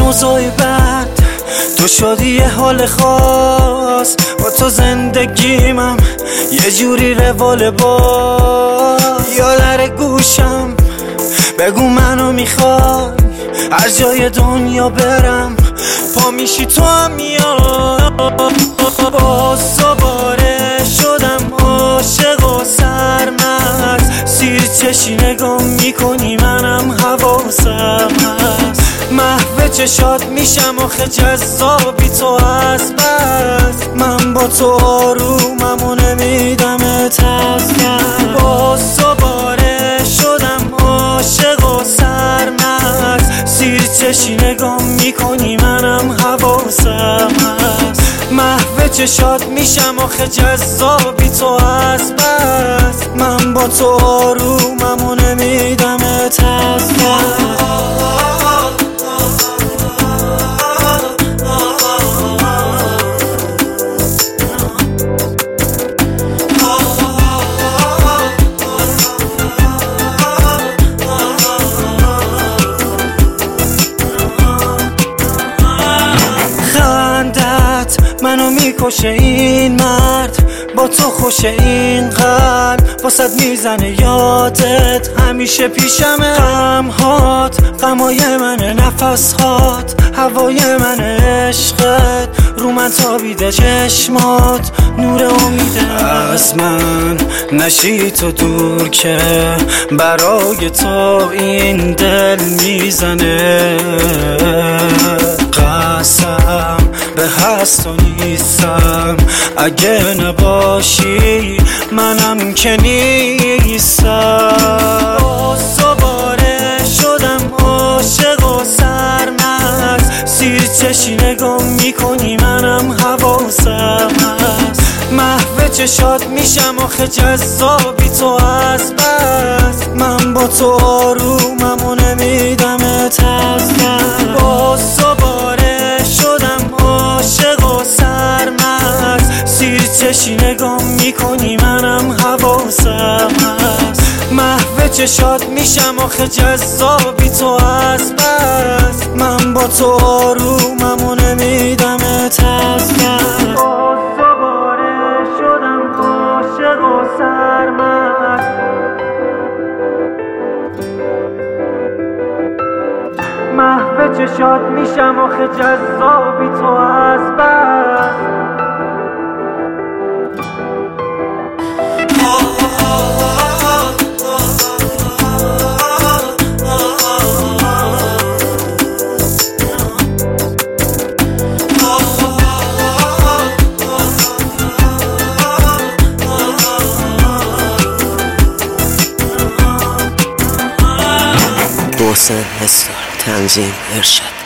اوضاع بد، تو شدی یه حال خاص. با تو زندگیمم یه جوری روال باز. یا در گوشم بگو منو میخوای، هر جای دنیا برم پا میشی تو هم میای. باز دوباره شدم عاشق و سرمست، سیر چشی نگاه میکنی منم حواسم هست. محو چشات میشم آخه جذابی تو از بس. من با تو آرومم و نمیدمت از دست. باز دوباره شدم عاشق و سرمست، سیر چشی نگاه میکنی منم حواسم هست. محو چشات میشم آخه جذابی تو از بس. من با تو آرومم و نمیدمت از دست. منو میکشه این مرد، با تو خوشه این قلب. واسد میزنه یادت همیشه پیشمه. غمهات غمای منه، نفسهات هوای منه، عشقت رو من تابیده، چشمات نور امیده. از من نشی تو دور که برای تو این دل میزنه. قسم به هست و نیستم، اگه نباشی منم که نیستم. باز دوباره شدم عاشق و سرمست، سیر چشی نگاه میکنی منم حواسم هست. محو چشات میشم آخه جذابی تو از بس. من با تو آرومم و نمیدمت از دست. باز دوباره شدم عاشق و سرمست، سیر چشی نگاه میکنی منم حواسم هست. محو چشات میشم آخه جذابی تو از بس. من با تو آرومم و نمیدمت از دست. باز دوباره شدم عاشق و سرمست، محو چشات میشم آخه جذابی تو از بس. محسن استار، تنظیم ارشاد.